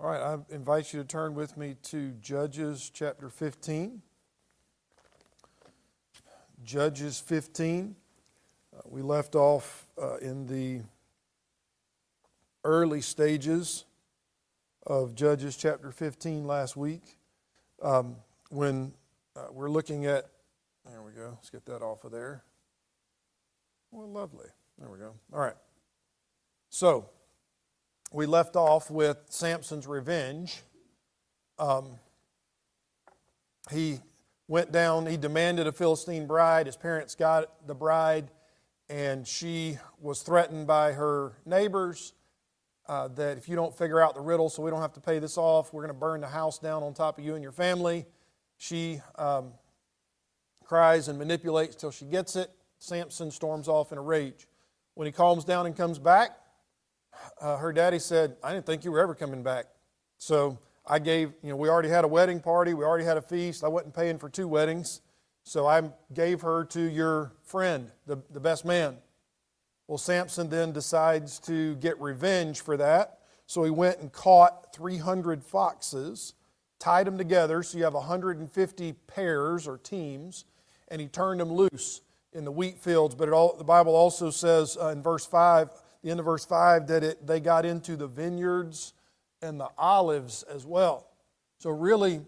All right, I invite you to turn with me to Judges chapter 15. Judges 15. We left off in the early stages of Judges chapter 15 last week when we're looking at, there we go, let's get that off of there. Well, lovely. There we go. All right. So, we left off with Samson's revenge. He went down, he demanded a Philistine bride. His parents got the bride, and she was threatened by her neighbors that if you don't figure out the riddle so we don't have to pay this off, we're going to burn the house down on top of you and your family. She cries and manipulates till she gets it. Samson storms off in a rage. When he calms down and comes back, her daddy said, I didn't think you were ever coming back. So I gave, we already had a wedding party. We already had a feast. I wasn't paying for 2 weddings. So I gave her to your friend, the best man. Well, Samson then decides to get revenge for that. So he went and caught 300 foxes, tied them together. So you have 150 pairs or teams, and he turned them loose in the wheat fields. But the Bible also says in verse 5, the end of verse 5, that they got into the vineyards and the olives as well. So really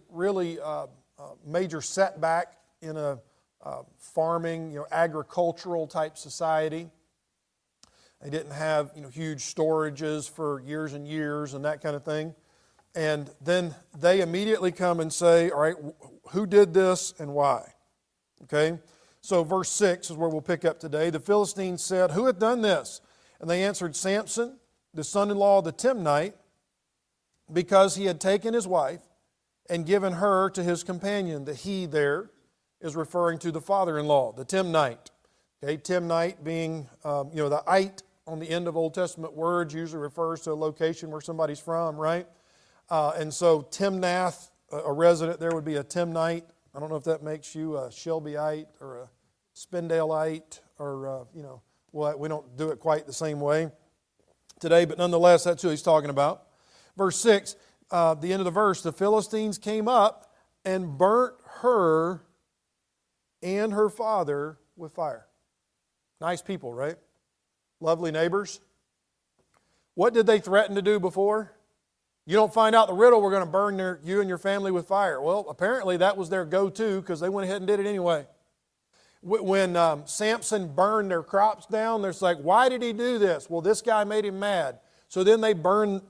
major setback in a farming, agricultural type society. They didn't have huge storages for years and years and that kind of thing. And then they immediately come and say, all right, who did this and why? Okay, so verse 6 is where we'll pick up today. The Philistines said, who hath done this? And they answered, Samson, the son-in-law of the Timnite, because he had taken his wife and given her to his companion. The he there is referring to the father-in-law, the Timnite. Okay, Timnite being, the ite on the end of Old Testament words usually refers to a location where somebody's from, right? And so Timnath, a resident there would be a Timnite. I don't know if that makes you a Shelbyite or a Spindaleite or, what, we don't do it quite the same way today, but nonetheless, that's who he's talking about. Verse 6, the end of the verse, the Philistines came up and burnt her and her father with fire. Nice people, right? Lovely neighbors. What did they threaten to do before? You don't find out the riddle, we're going to burn you and your family with fire. Well, apparently that was their go-to because they went ahead and did it anyway. When Samson burned their crops down, they're like, why did he do this? Well, this guy made him mad. So then they burned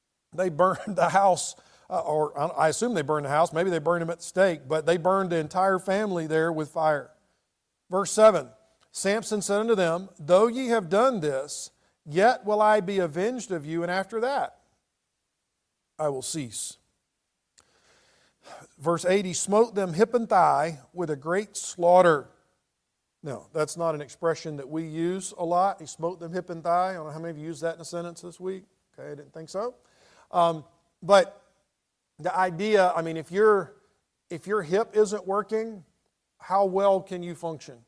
the house, or I assume they burned the house. Maybe they burned him at the stake, but they burned the entire family there with fire. Verse 7, Samson said unto them, though ye have done this, yet will I be avenged of you, and after that I will cease. Verse 8, he smote them hip and thigh with a great slaughter. No, that's not an expression that we use a lot. He smote them hip and thigh. I don't know how many of you used that in a sentence this week. Okay, I didn't think so. But the idea, if your hip isn't working, how well can you function?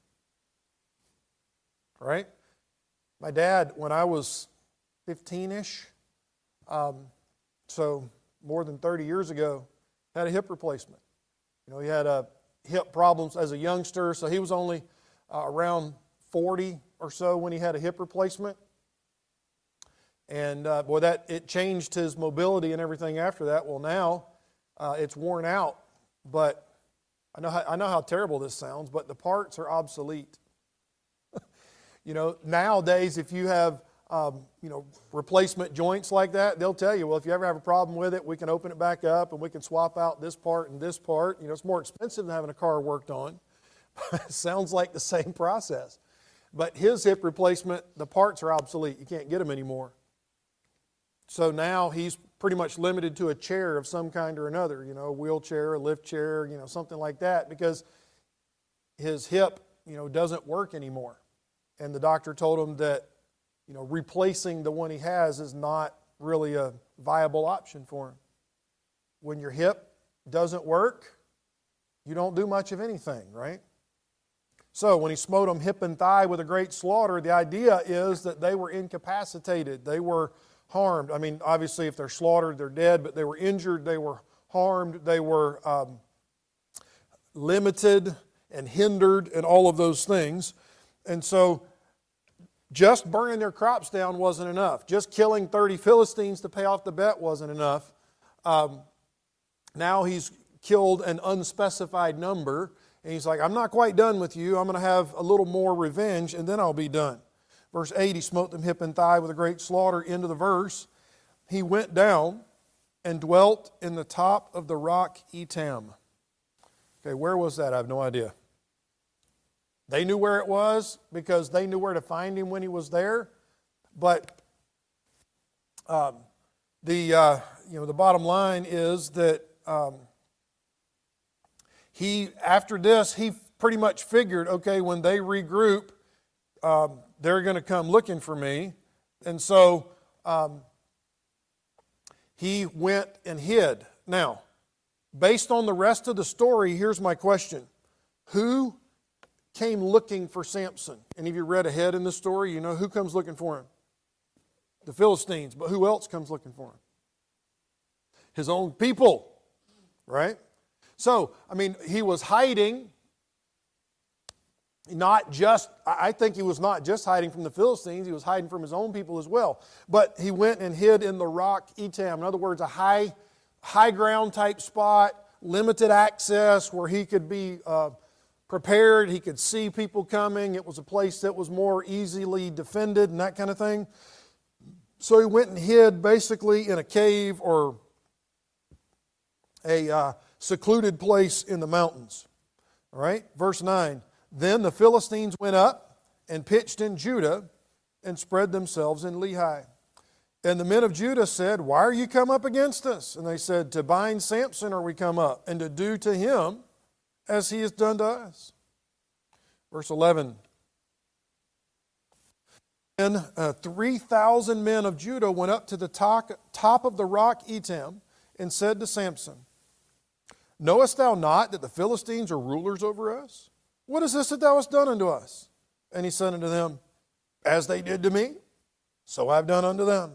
Right? My dad, when I was 15-ish, so more than 30 years ago, had a hip replacement. He had hip problems as a youngster, so he was only around 40 or so when he had a hip replacement. And it changed his mobility and everything after that. Well, now it's worn out, but I know how terrible this sounds, but the parts are obsolete. Nowadays, if you have replacement joints like that, they'll tell you, well, if you ever have a problem with it, we can open it back up and we can swap out this part and this part. It's more expensive than having a car worked on. It sounds like the same process. But his hip replacement, the parts are obsolete. You can't get them anymore. So now he's pretty much limited to a chair of some kind or another, a wheelchair, a lift chair, something like that, because his hip, doesn't work anymore. And the doctor told him that, replacing the one he has is not really a viable option for him. When your hip doesn't work, you don't do much of anything, right? So when he smote them hip and thigh with a great slaughter, the idea is that they were incapacitated. They were harmed. I mean, obviously, if they're slaughtered, they're dead, but they were injured, they were harmed, they were limited and hindered and all of those things. And so just burning their crops down wasn't enough. Just killing 30 Philistines to pay off the bet wasn't enough. Now he's killed an unspecified number, and he's like, I'm not quite done with you. I'm going to have a little more revenge, and then I'll be done. Verse 8, he smote them hip and thigh with a great slaughter. End of the verse. He went down and dwelt in the top of the rock Etam. Okay, where was that? I have no idea. They knew where it was because they knew where to find him when he was there. But the bottom line is that after this, he pretty much figured, okay, when they regroup, they're going to come looking for me. And so he went and hid. Now, based on the rest of the story, here's my question. Who came looking for Samson? Any of you read ahead in the story? You know who comes looking for him? The Philistines. But who else comes looking for him? His own people. Right? So, I mean, he was hiding. I think he was not just hiding from the Philistines, he was hiding from his own people as well. But he went and hid in the rock Etam. In other words, a high ground type spot, limited access where he could be prepared, he could see people coming. It was a place that was more easily defended and that kind of thing. So he went and hid basically in a cave or a secluded place in the mountains. All right, verse 9. Then the Philistines went up and pitched in Judah and spread themselves in Lehi. And the men of Judah said, why are you come up against us? And they said, to bind Samson are we come up, and to do to him as he has done to us. Verse 11. Then 3,000 men of Judah went up to the top of the rock Etam and said to Samson, knowest thou not that the Philistines are rulers over us? What is this that thou hast done unto us? And he said unto them, as they did to me, so I have done unto them.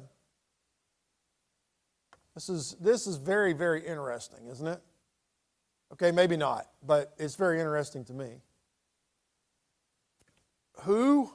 This is very, very interesting, isn't it? Okay, maybe not, but it's very interesting to me. Who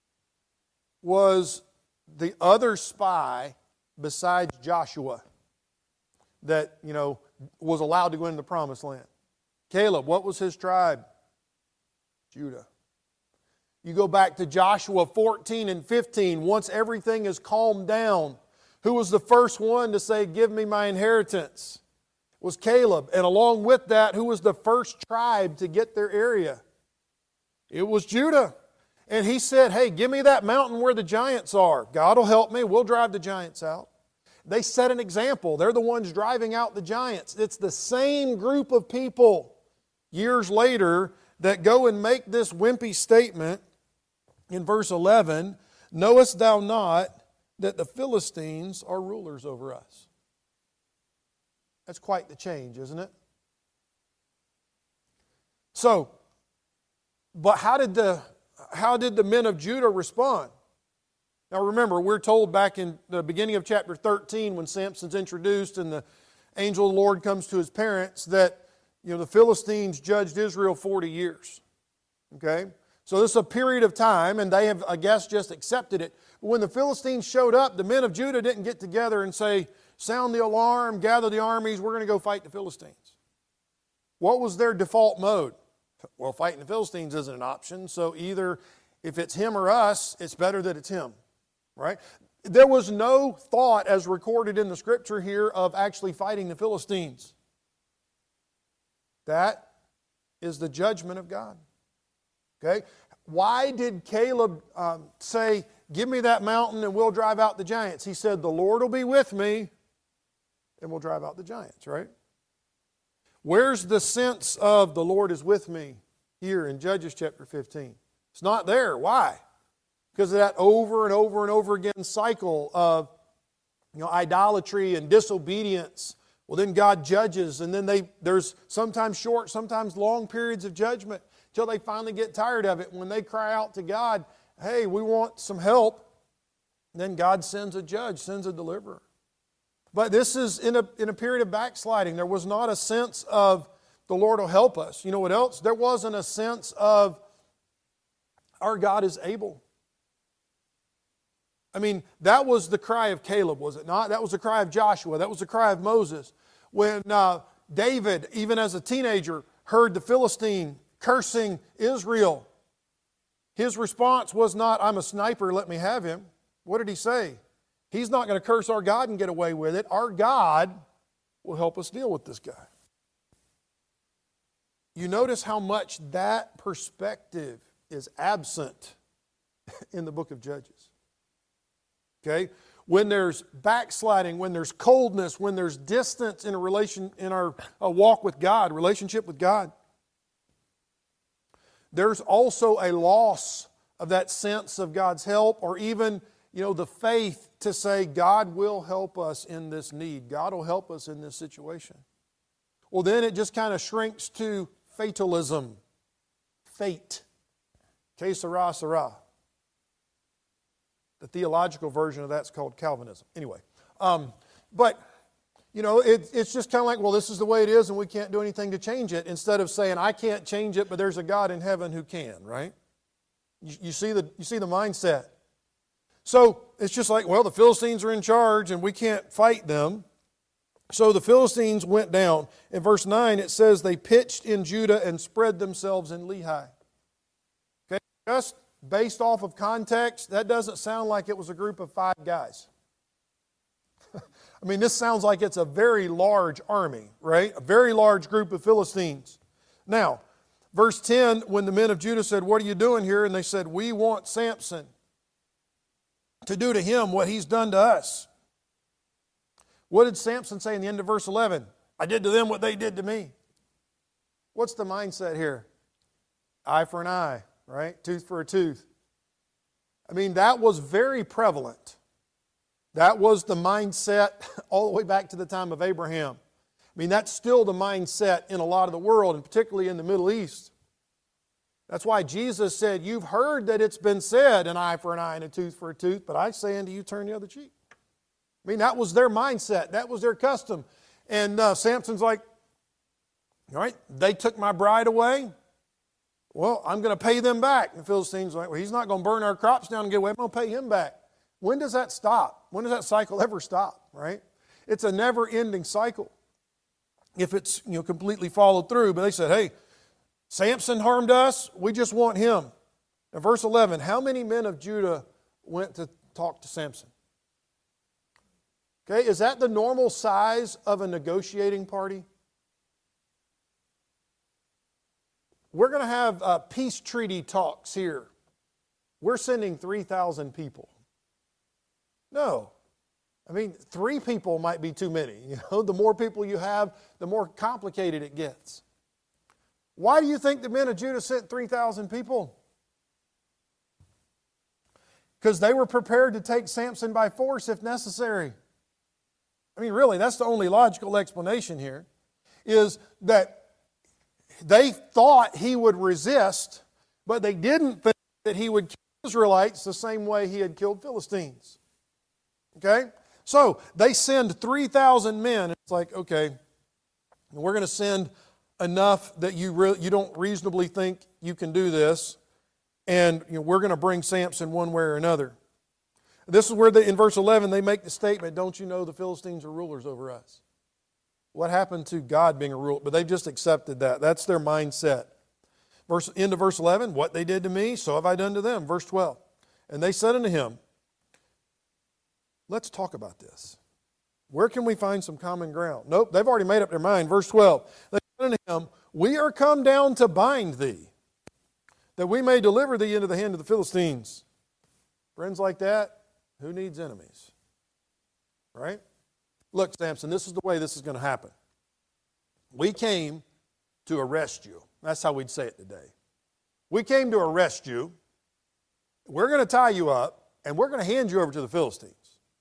was the other spy besides Joshua that, was allowed to go into the promised land? Caleb, what was his tribe? Judah. You go back to Joshua 14 and 15, once everything is calmed down, who was the first one to say, give me my inheritance? It was Caleb. And along with that, who was the first tribe to get their area? It was Judah. And he said, hey, give me that mountain where the giants are. God will help me. We'll drive the giants out. They set an example. They're the ones driving out the giants. It's the same group of people years later that go and make this wimpy statement in verse 11, knowest thou not that the Philistines are rulers over us? That's quite the change, isn't it? So, but how did the men of Judah respond? Now remember, we're told back in the beginning of chapter 13 when Samson's introduced and the angel of the Lord comes to his parents that the Philistines judged Israel 40 years. Okay? So this is a period of time, and they have, I guess, just accepted it. But when the Philistines showed up, the men of Judah didn't get together and say, sound the alarm, gather the armies, we're going to go fight the Philistines. What was their default mode? Well, fighting the Philistines isn't an option, so either if it's him or us, it's better that it's him. Right? There was no thought, as recorded in the Scripture here, of actually fighting the Philistines. That is the judgment of God. Okay? Why did Caleb say, give me that mountain and we'll drive out the giants? He said, the Lord will be with me and we'll drive out the giants, right? Where's the sense of the Lord is with me here in Judges chapter 15? It's not there. Why? Because of that over and over and over again cycle of idolatry and disobedience. Well, then God judges, and then there's sometimes short, sometimes long periods of judgment until they finally get tired of it. When they cry out to God, hey, we want some help, Then God sends a judge, sends a deliverer. But this is in a period of backsliding. There was not a sense of the Lord will help us. You know what else? There wasn't a sense of our God is able. I mean, that was the cry of Caleb, was it not? That was the cry of Joshua. That was the cry of Moses. When David, even as a teenager, heard the Philistine cursing Israel, his response was not, I'm a sniper, let me have him. What did he say? He's not going to curse our God and get away with it. Our God will help us deal with this guy. You notice how much that perspective is absent in the book of Judges. Okay? When there's backsliding, when there's coldness, when there's distance in our walk with God, relationship with God, there's also a loss of that sense of God's help, or even, the faith to say, God will help us in this need. God will help us in this situation. Well, then it just kind of shrinks to fatalism. Fate. Que sera, sera. The theological version of that's called Calvinism. Anyway, but, it's just kind of like, well, this is the way it is and we can't do anything to change it, instead of saying, I can't change it, but there's a God in heaven who can, right? You see the mindset. So it's just like, well, the Philistines are in charge and we can't fight them. So the Philistines went down. In verse 9 it says they pitched in Judah and spread themselves in Lehi. Okay, just based off of context, that doesn't sound like it was a group of 5 guys. I mean, this sounds like it's a very large army, right? A very large group of Philistines. Now, verse 10, when the men of Judah said, what are you doing here? And they said, we want Samson to do to him what he's done to us. What did Samson say in the end of verse 11? I did to them what they did to me. What's the mindset here? Eye for an eye, right? Tooth for a tooth. I mean, that was very prevalent. That was the mindset all the way back to the time of Abraham. I mean, that's still the mindset in a lot of the world, and particularly in the Middle East. That's why Jesus said, you've heard that it's been said, an eye for an eye and a tooth for a tooth, but I say unto you, turn the other cheek. I mean, that was their mindset. That was their custom. And Samson's like, all right, they took my bride away. Well, I'm going to pay them back. And the Philistines are like, well, he's not going to burn our crops down and get away. I'm going to pay him back. When does that stop? When does that cycle ever stop, right? It's a never-ending cycle if it's completely followed through. But they said, hey, Samson harmed us. We just want him. Now, verse 11, how many men of Judah went to talk to Samson? Okay, is that the normal size of a negotiating party? We're going to have peace treaty talks here. We're sending 3,000 people. No. I mean, 3 people might be too many. The more people you have, the more complicated it gets. Why do you think the men of Judah sent 3,000 people? Because they were prepared to take Samson by force if necessary. I mean, really, that's the only logical explanation here, is that they thought he would resist, but they didn't think that he would kill Israelites the same way he had killed Philistines. Okay? So they send 3,000 men. It's like, okay, we're going to send enough that you don't reasonably think you can do this, and we're going to bring Samson one way or another. This is where in verse 11 they make the statement, don't you know the Philistines are rulers over us? What happened to God being a ruler? But they've just accepted that. That's their mindset. End of verse 11, what they did to me, so have I done to them. Verse 12, and they said unto him, let's talk about this. Where can we find some common ground? Nope, they've already made up their mind. Verse 12, they said unto him, we are come down to bind thee, that we may deliver thee into the hand of the Philistines. Friends like that, who needs enemies? Right? Look, Samson, this is the way this is going to happen. We came to arrest you. That's how we'd say it today. We came to arrest you. We're going to tie you up, and we're going to hand you over to the Philistines.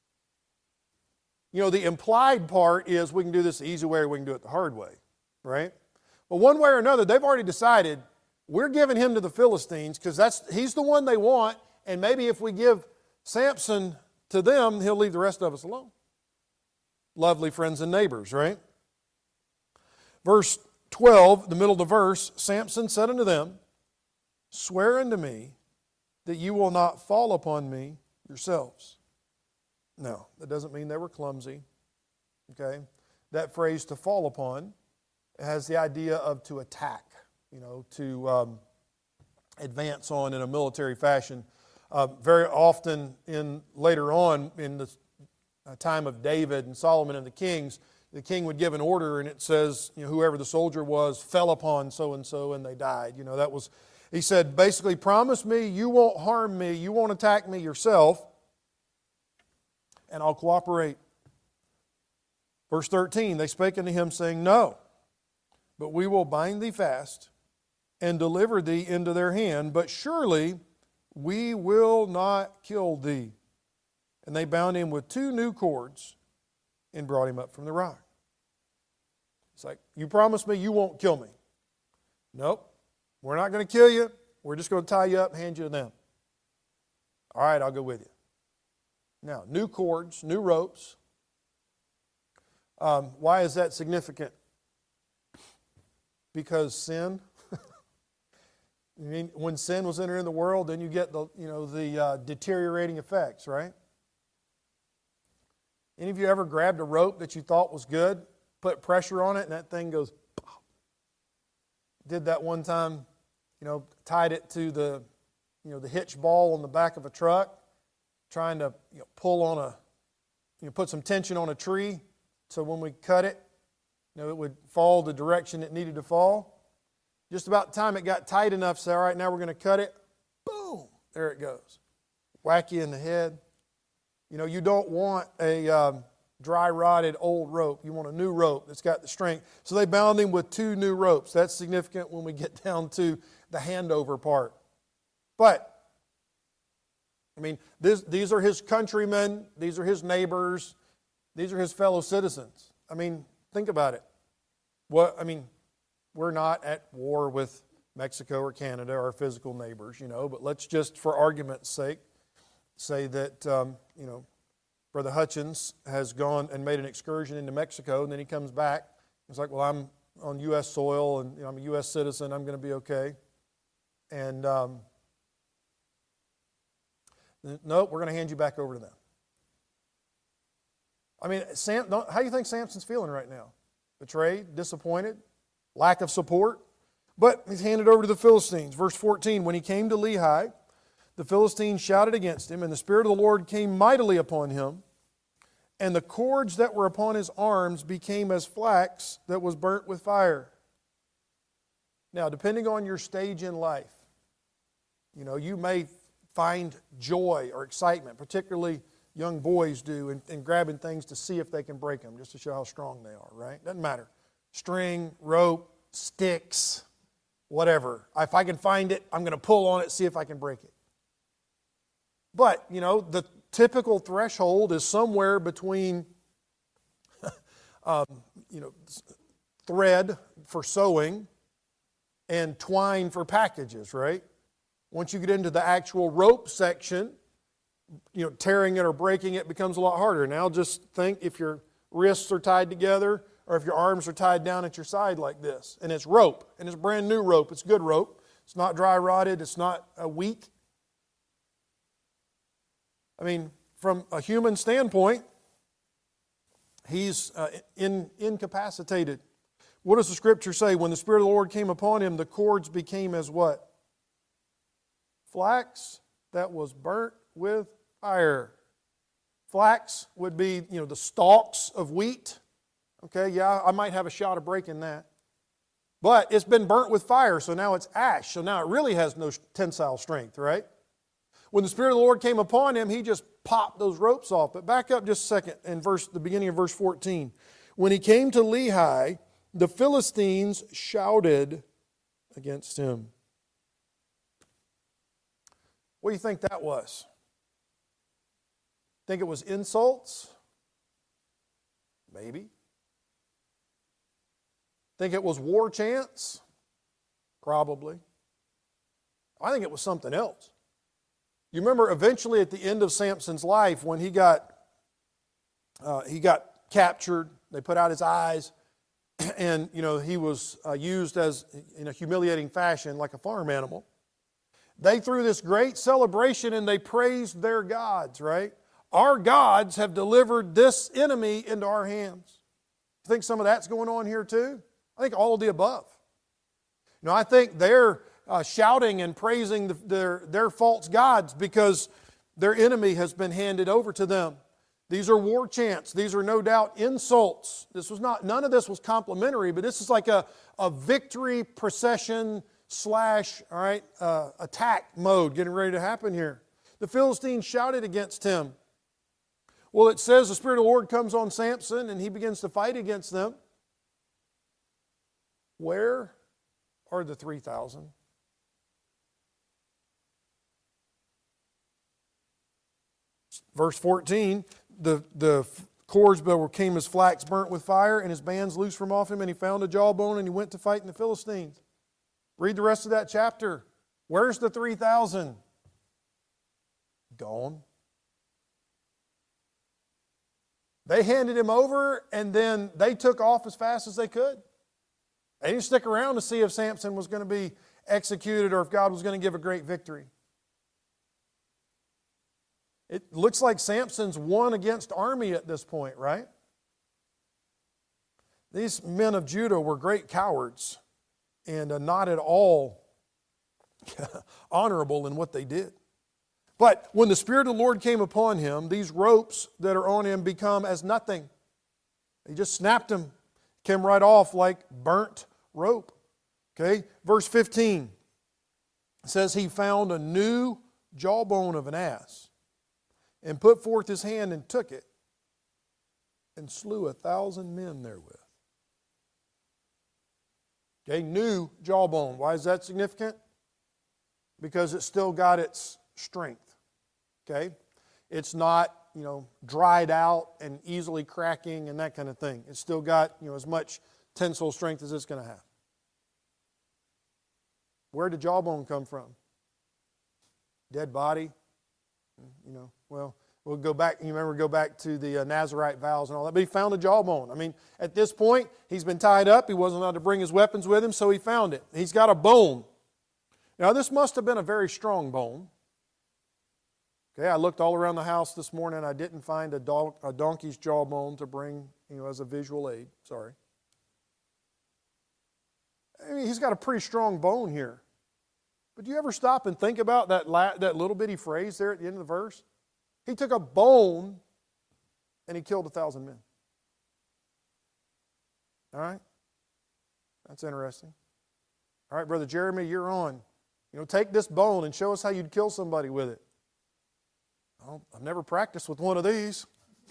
The implied part is we can do this the easy way or we can do it the hard way, right? But one way or another, they've already decided we're giving him to the Philistines because he's the one they want, and maybe if we give Samson to them, he'll leave the rest of us alone. Lovely friends and neighbors, right? Verse 12, the middle of the verse, Samson said unto them, swear unto me that you will not fall upon me yourselves. No, that doesn't mean they were clumsy. Okay? That phrase, to fall upon, has the idea of to attack, to advance on in a military fashion. Very often later on in the time of David and Solomon and the kings, the king would give an order and it says, whoever the soldier was fell upon so-and-so and they died. He said, basically, promise me you won't harm me, you won't attack me yourself, and I'll cooperate. Verse 13, they spake unto him, saying, no, but we will bind thee fast and deliver thee into their hand, but surely we will not kill thee. And they bound him with 2 new cords and brought him up from the rock. It's like, you promise me you won't kill me. Nope, we're not going to kill you. We're just going to tie you up and hand you to them. All right, I'll go with you. Now, new cords, new ropes. Why is that significant? Because sin. When sin was entering the world, then you get the deteriorating effects, right? Any of you ever grabbed a rope that you thought was good, put pressure on it, and that thing goes pop? Did that one time, tied it to the hitch ball on the back of a truck, trying to pull on put some tension on a tree, so when we cut it, it would fall the direction it needed to fall. Just about the time it got tight enough, say, all right, now we're going to cut it. Boom, there it goes. Whack you in the head. You don't want a dry rotted old rope. You want a new rope that's got the strength. So they bound him with 2 new ropes. That's significant when we get down to the handover part. But these are his countrymen. These are his neighbors. These are his fellow citizens. Think about it. We're not at war with Mexico or Canada, our physical neighbors, but let's just, for argument's sake, say that, Brother Hutchins has gone and made an excursion into Mexico, and then he comes back. He's like, well, I'm on U.S. soil, and I'm a U.S. citizen. I'm going to be okay. And nope, we're going to hand you back over to them. How do you think Samson's feeling right now? Betrayed, disappointed, lack of support? But he's handed over to the Philistines. Verse 14, when he came to Lehi, the Philistines shouted against him, and the Spirit of the Lord came mightily upon him, and the cords that were upon his arms became as flax that was burnt with fire. Now, depending on your stage in life, you may find joy or excitement, particularly young boys do, in grabbing things to see if they can break them, just to show how strong they are, right? Doesn't matter. String, rope, sticks, whatever. If I can find it, I'm going to pull on it, see if I can break it. But, the typical threshold is somewhere between, thread for sewing and twine for packages, right? Once you get into the actual rope section, tearing it or breaking it becomes a lot harder. Now just think if your wrists are tied together or if your arms are tied down at your side like this, and it's rope, and it's brand new rope, it's good rope, it's not dry rotted, it's not weak. From a human standpoint, he's incapacitated. What does the Scripture say? When the Spirit of the Lord came upon him, the cords became as what? Flax that was burnt with fire. Flax would be, the stalks of wheat. Okay, yeah, I might have a shot of breaking that. But it's been burnt with fire, so now it's ash. So now it really has no tensile strength, right? When the Spirit of the Lord came upon him, he just popped those ropes off. But back up just a second in the beginning of verse 14. When he came to Lehi, the Philistines shouted against him. What do you think that was? Think it was insults? Maybe. Think it was war chants? Probably. I think it was something else. You remember eventually at the end of Samson's life when he got captured, they put out his eyes, and he was used as in a humiliating fashion like a farm animal. They threw this great celebration and they praised their gods, right? Our gods have delivered this enemy into our hands. You think some of that's going on here too? I think all of the above. I think they're shouting and praising their false gods because their enemy has been handed over to them. These are war chants. These are no doubt insults. None of this was complimentary, but this is like a victory procession / attack mode getting ready to happen here. The Philistines shouted against him. Well, it says the Spirit of the Lord comes on Samson and he begins to fight against them. Where are the 3,000? Verse 14, the cords became as flax burnt with fire, and his bands loosed from off him, and he found a jawbone, and he went to fight in the Philistines. Read the rest of that chapter. Where's the 3,000? Gone. They handed him over, and then they took off as fast as they could. They didn't stick around to see if Samson was going to be executed or if God was going to give a great victory. It looks like Samson's won against army at this point, right? These men of Judah were great cowards and not at all honorable in what they did. But when the Spirit of the Lord came upon him, these ropes that are on him become as nothing. He just snapped them, came right off like burnt rope. Okay, verse 15 says he found a new jawbone of an ass and put forth his hand and took it and slew 1,000 men therewith. Okay, new jawbone. Why is that significant? Because it still got its strength. Okay? It's not, dried out and easily cracking and that kind of thing. It's still got, as much tensile strength as it's going to have. Where did jawbone come from? Dead body? We'll go back, go back to the Nazirite vows and all that, but he found a jawbone. At this point, he's been tied up. He wasn't allowed to bring his weapons with him, so he found it. He's got a bone. Now, this must have been a very strong bone. Okay, I looked all around the house this morning. I didn't find a donkey's jawbone to bring, as a visual aid. Sorry. He's got a pretty strong bone here. But do you ever stop and think about that little bitty phrase there at the end of the verse? He took a bone and he killed 1,000 men. All right? That's interesting. All right, Brother Jeremy, you're on. Take this bone and show us how you'd kill somebody with it. Well, I've never practiced with one of these.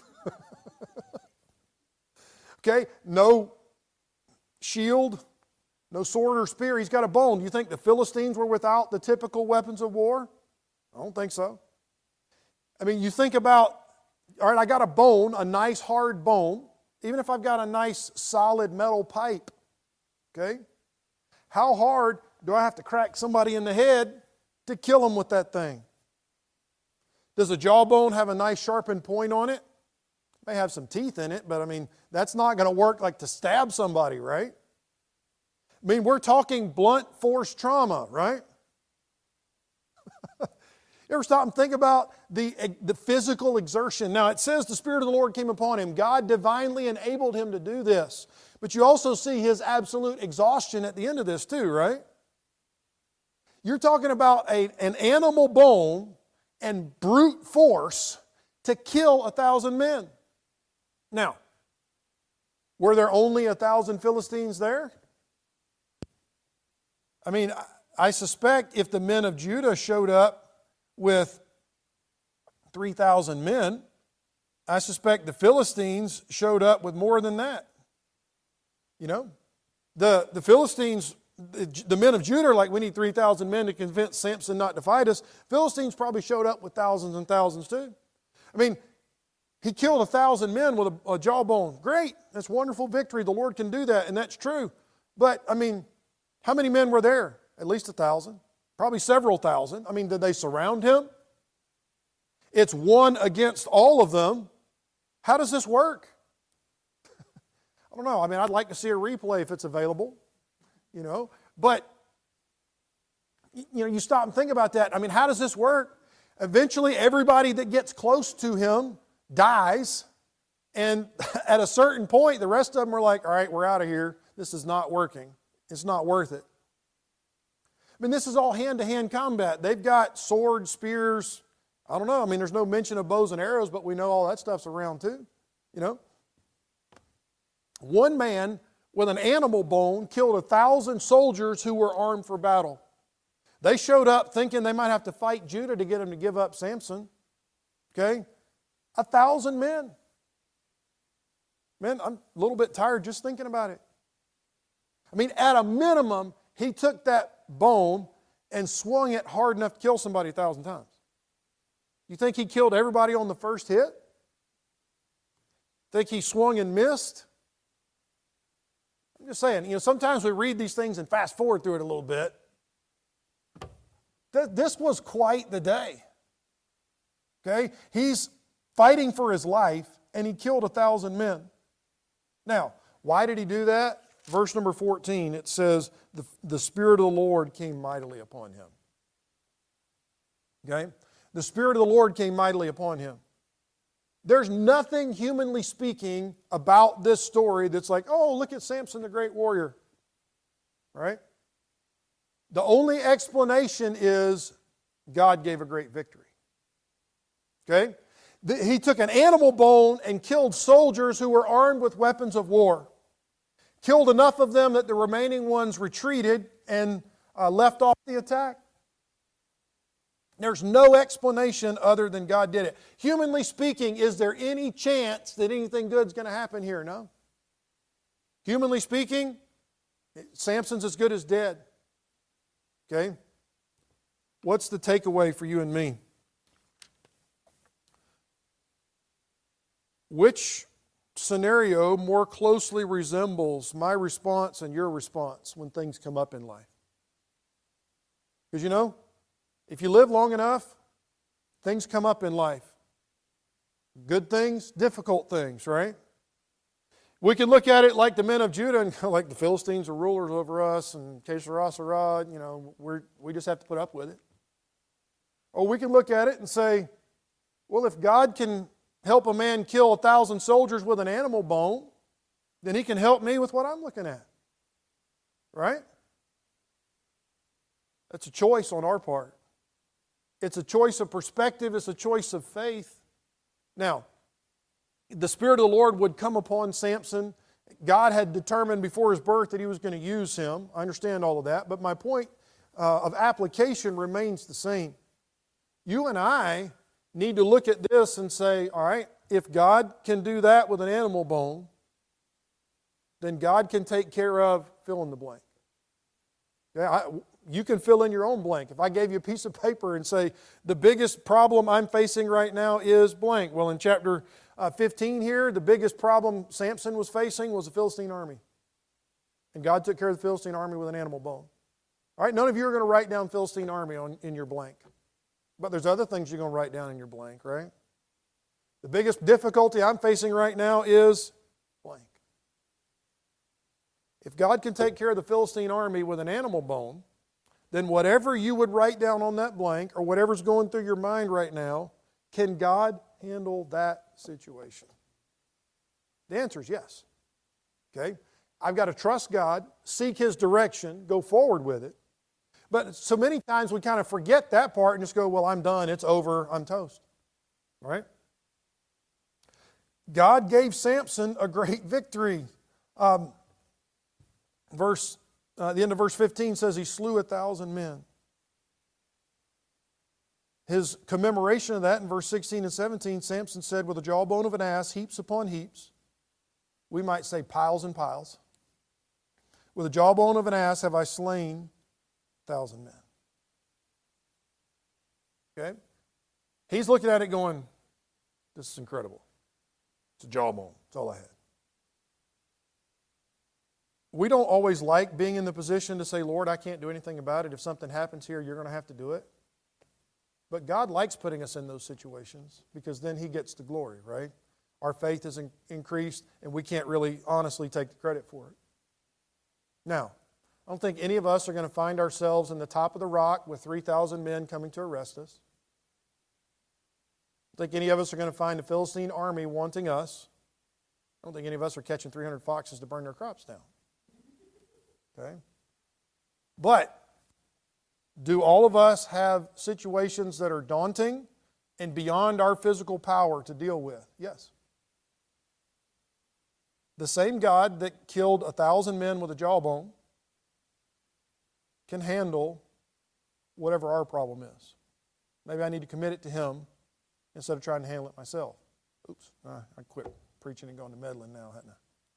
Okay, no shield, no sword or spear. He's got a bone. Do you think the Philistines were without the typical weapons of war? I don't think so. You think about, all right, I got a bone, a nice hard bone, even if I've got a nice solid metal pipe. Okay? How hard do I have to crack somebody in the head to kill them with that thing? Does a jawbone have a nice sharpened point on it? It may have some teeth in it, but that's not going to work like to stab somebody, right? We're talking blunt force trauma, right? You ever stop and think about the physical exertion? Now, it says the Spirit of the Lord came upon him. God divinely enabled him to do this. But you also see his absolute exhaustion at the end of this too, right? You're talking about an animal bone and brute force to kill 1,000 men. Now, were there only 1,000 Philistines there? I suspect if the men of Judah showed up with 3,000 men, I suspect the Philistines showed up with more than that. The Philistines, the men of Judah are like, we need 3,000 men to convince Samson not to fight us. Philistines probably showed up with thousands and thousands too. He killed 1,000 men with a jawbone. Great. That's wonderful victory. The Lord can do that, and that's true. But, how many men were there? At least 1,000. Probably several thousand. Did they surround him? It's one against all of them. How does this work? I don't know. I mean, I'd like to see a replay if it's available, But, you stop and think about that. I mean, how does this work? Eventually, everybody that gets close to him dies. And at a certain point, the rest of them are like, all right, we're out of here. This is not working. It's not worth it. I mean, this is all hand-to-hand combat. They've got swords, spears. I don't know. I mean, there's no mention of bows and arrows, but we know all that stuff's around too. One man with an animal bone killed 1,000 soldiers who were armed for battle. They showed up thinking they might have to fight Judah to get him to give up Samson. Okay? 1,000 men. Man, I'm a little bit tired just thinking about it. I mean, at a minimum, he took that bone and swung it hard enough to kill somebody 1,000 times. You think he killed everybody on the first hit? Think he swung and missed? I'm just saying, sometimes we read these things and fast forward through it a little bit. This was quite the day. Okay? He's fighting for his life and he killed 1,000 men. Now, why did he do that? Verse number 14, it says, the Spirit of the Lord came mightily upon him. Okay? The Spirit of the Lord came mightily upon him. There's nothing, humanly speaking, about this story that's like, oh, look at Samson the great warrior. Right? The only explanation is God gave a great victory. Okay? He took an animal bone and killed soldiers who were armed with weapons of war. Killed enough of them that the remaining ones retreated and left off the attack. There's no explanation other than God did it. Humanly speaking, is there any chance that anything good's going to happen here? No. Humanly speaking, Samson's as good as dead. Okay? What's the takeaway for you and me? Which scenario more closely resembles my response and your response when things come up in life? Because if you live long enough, things come up in life. Good things, difficult things, right? We can look at it like the men of Judah and go like the Philistines are rulers over us and que sera, sera, we just have to put up with it. Or we can look at it and say, well, if God can help a man kill 1,000 soldiers with an animal bone, then He can help me with what I'm looking at. Right? That's a choice on our part. It's a choice of perspective. It's a choice of faith. Now, the Spirit of the Lord would come upon Samson. God had determined before his birth that He was going to use him. I understand all of that. But my point of application remains the same. You and I need to look at this and say, all right, if God can do that with an animal bone, then God can take care of fill in the blank. Okay? You can fill in your own blank. If I gave you a piece of paper and say, the biggest problem I'm facing right now is blank. Well, in chapter 15 here, the biggest problem Samson was facing was the Philistine army. And God took care of the Philistine army with an animal bone. All right, none of you are going to write down Philistine army in your blank. But there's other things you're going to write down in your blank, right? The biggest difficulty I'm facing right now is blank. If God can take care of the Philistine army with an animal bone, then whatever you would write down on that blank or whatever's going through your mind right now, can God handle that situation? The answer is yes. Okay? I've got to trust God, seek His direction, go forward with it. But so many times we kind of forget that part and just go, well, I'm done, it's over, I'm toast. All right? God gave Samson a great victory. The end of verse 15 says he slew 1,000 men. His commemoration of that in verse 16 and 17, Samson said, with the jawbone of an ass, heaps upon heaps. We might say piles and piles. With the jawbone of an ass have I slain 1,000 men. Okay? He's looking at it going, this is incredible. It's a jawbone. That's all I had. We don't always like being in the position to say, Lord, I can't do anything about it. If something happens here, you're going to have to do it. But God likes putting us in those situations because then He gets the glory, right? Our faith is increased and we can't really honestly take the credit for it. Now, I don't think any of us are going to find ourselves in the top of the rock with 3,000 men coming to arrest us. I don't think any of us are going to find a Philistine army wanting us. I don't think any of us are catching 300 foxes to burn their crops down. Okay? But do all of us have situations that are daunting and beyond our physical power to deal with? Yes. The same God that killed 1,000 men with a jawbone can handle whatever our problem is. Maybe I need to commit it to Him instead of trying to handle it myself. Oops, I quit preaching and going to meddling now, hadn't I?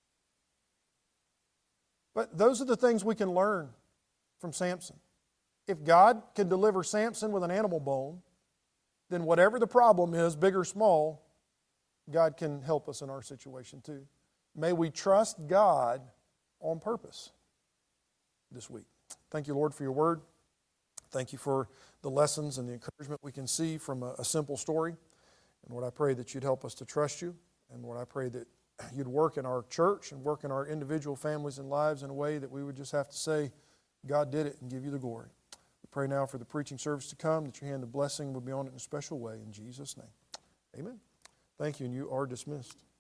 But those are the things we can learn from Samson. If God can deliver Samson with an animal bone, then whatever the problem is, big or small, God can help us in our situation too. May we trust God on purpose this week. Thank you, Lord, for your word. Thank you for the lessons and the encouragement we can see from a simple story. And Lord, I pray that you'd help us to trust you. And Lord, I pray that you'd work in our church and work in our individual families and lives in a way that we would just have to say, God did it, and give you the glory. We pray now for the preaching service to come, that your hand of blessing would be on it in a special way. In Jesus' name, amen. Thank you, and you are dismissed.